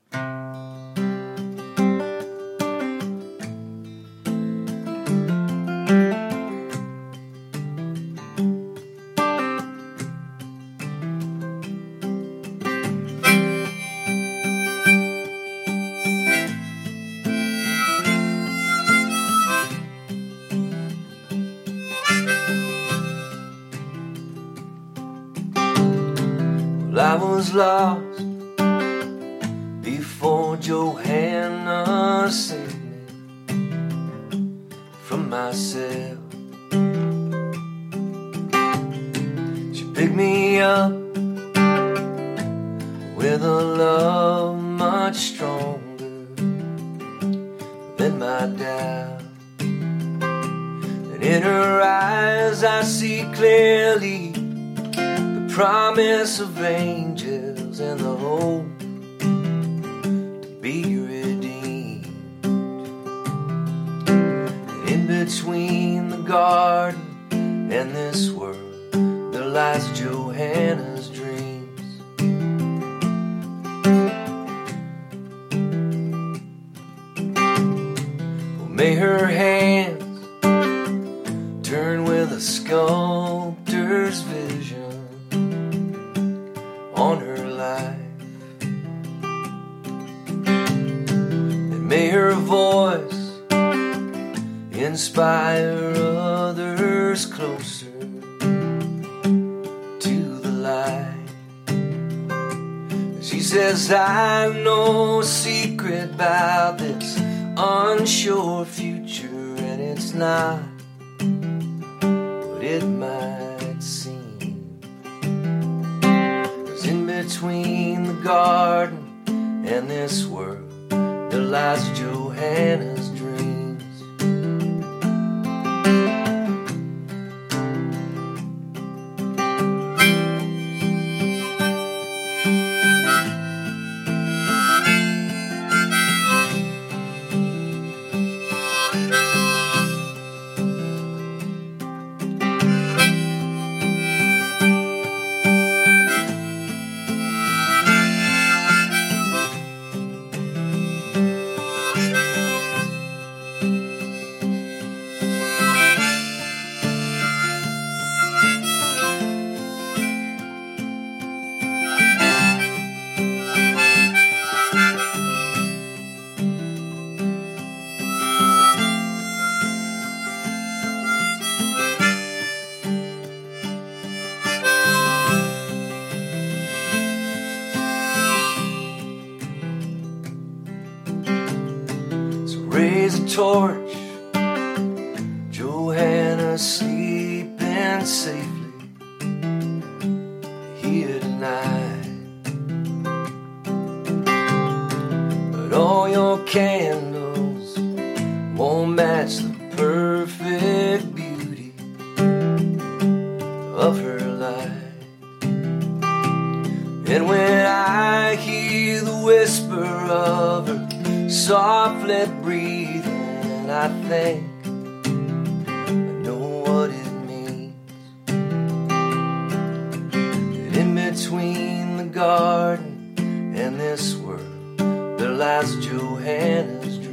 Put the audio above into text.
I was lost before Johanna saved me from myself. She picked me up with a love much stronger than my doubt. And in her eyes I see clearly the promise of angels and the hope to be redeemed. And in between the garden and this world, there lies Johanna's dreams. Well, may her hands turn with a sculptor's vision on her life, and may her voice inspire others closer to the light. She says, I've no secret about this unsure future, and it's not what it might seem. Between the garden and this world, there lies Johanna's dreams. Raise a torch, Johanna's sleeping safely here tonight. But all your candles won't match the perfect beauty of her light. And when I hear the whisper of her softly breathing, I think I know what it means. That in between the garden and this world, there lies Johanna's dream.